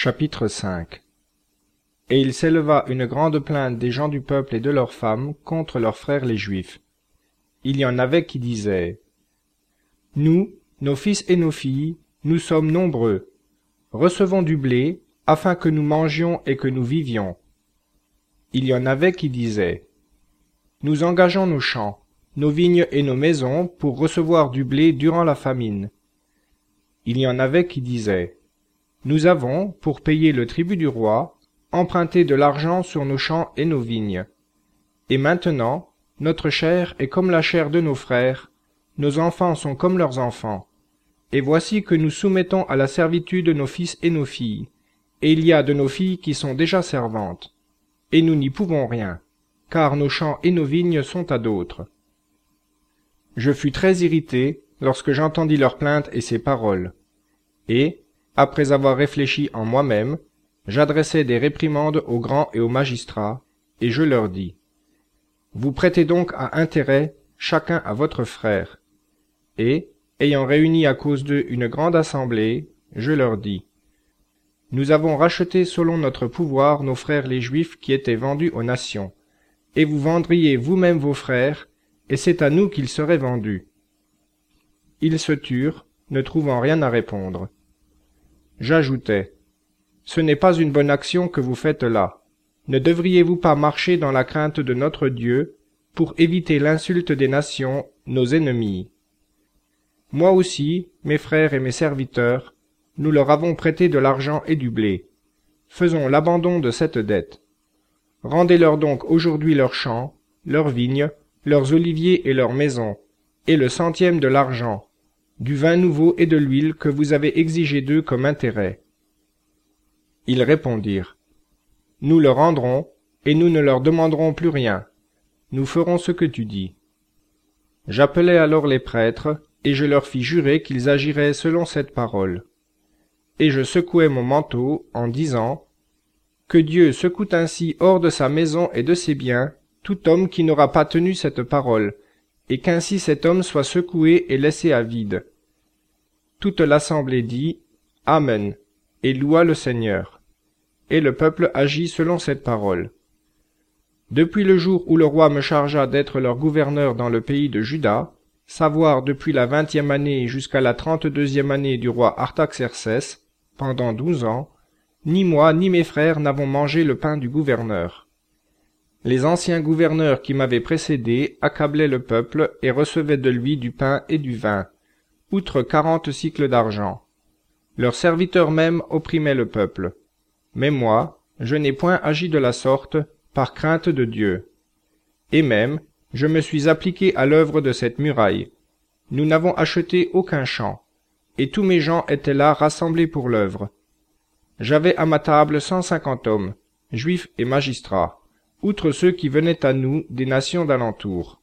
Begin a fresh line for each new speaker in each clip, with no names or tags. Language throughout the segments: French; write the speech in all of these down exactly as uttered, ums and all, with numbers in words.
Chapitre cinq. Et il s'éleva une grande plainte des gens du peuple et de leurs femmes contre leurs frères les Juifs. Il y en avait qui disaient : Nous, nos fils et nos filles, nous sommes nombreux. Recevons du blé, afin que nous mangions et que nous vivions. Il y en avait qui disaient : Nous engageons nos champs, nos vignes et nos maisons pour recevoir du blé durant la famine. Il y en avait qui disaient : Nous avons, pour payer le tribut du roi, emprunté de l'argent sur nos champs et nos vignes. Et maintenant, notre chair est comme la chair de nos frères, nos enfants sont comme leurs enfants. Et voici que nous soumettons à la servitude nos fils et nos filles, et il y a de nos filles qui sont déjà servantes. Et nous n'y pouvons rien, car nos champs et nos vignes sont à d'autres. Je fus très irrité lorsque j'entendis leurs plaintes et ces paroles. Et, après avoir réfléchi en moi-même, j'adressai des réprimandes aux grands et aux magistrats, et je leur dis : Vous prêtez donc à intérêt chacun à votre frère. Et, ayant réuni à cause d'eux une grande assemblée, je leur dis : Nous avons racheté selon notre pouvoir nos frères les Juifs qui étaient vendus aux nations, et vous vendriez vous-même vos frères, et c'est à nous qu'ils seraient vendus. Ils se turent, ne trouvant rien à répondre. J'ajoutai : Ce n'est pas une bonne action que vous faites là. Ne devriez-vous pas marcher dans la crainte de notre Dieu, pour éviter l'insulte des nations, nos ennemis? Moi aussi, mes frères et mes serviteurs, nous leur avons prêté de l'argent et du blé. Faisons l'abandon de cette dette. Rendez-leur donc aujourd'hui leurs champs, leurs vignes, leurs oliviers et leurs maisons, et le centième de l'argent, du vin nouveau et de l'huile que vous avez exigé d'eux comme intérêt. Ils répondirent : Nous le rendrons, et nous ne leur demanderons plus rien. Nous ferons ce que tu dis. J'appelai alors les prêtres, et je leur fis jurer qu'ils agiraient selon cette parole. Et je secouai mon manteau, en disant : Que Dieu secoue ainsi hors de sa maison et de ses biens tout homme qui n'aura pas tenu cette parole, et qu'ainsi cet homme soit secoué et laissé à vide. Toute l'assemblée dit : Amen, et loua le Seigneur. Et le peuple agit selon cette parole. Depuis le jour où le roi me chargea d'être leur gouverneur dans le pays de Juda, savoir depuis la vingtième année jusqu'à la trente-deuxième année du roi Artaxercès, pendant douze ans, ni moi ni mes frères n'avons mangé le pain du gouverneur. Les anciens gouverneurs qui m'avaient précédé accablaient le peuple et recevaient de lui du pain et du vin, outre quarante cycles d'argent. Leurs serviteurs même opprimaient le peuple. Mais moi, je n'ai point agi de la sorte, par crainte de Dieu. Et même, je me suis appliqué à l'œuvre de cette muraille. Nous n'avons acheté aucun champ, et tous mes gens étaient là rassemblés pour l'œuvre. J'avais à ma table cent cinquante hommes, juifs et magistrats, outre ceux qui venaient à nous des nations d'alentour.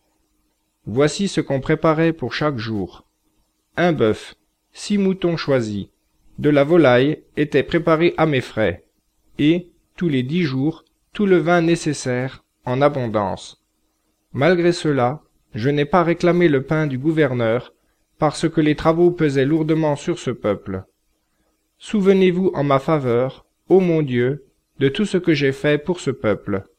Voici ce qu'on préparait pour chaque jour. Un bœuf, six moutons choisis, de la volaille était préparé à mes frais, et, tous les dix jours, tout le vin nécessaire, en abondance. Malgré cela, je n'ai pas réclamé le pain du gouverneur, parce que les travaux pesaient lourdement sur ce peuple. Souvenez-vous en ma faveur, ô mon Dieu, de tout ce que j'ai fait pour ce peuple.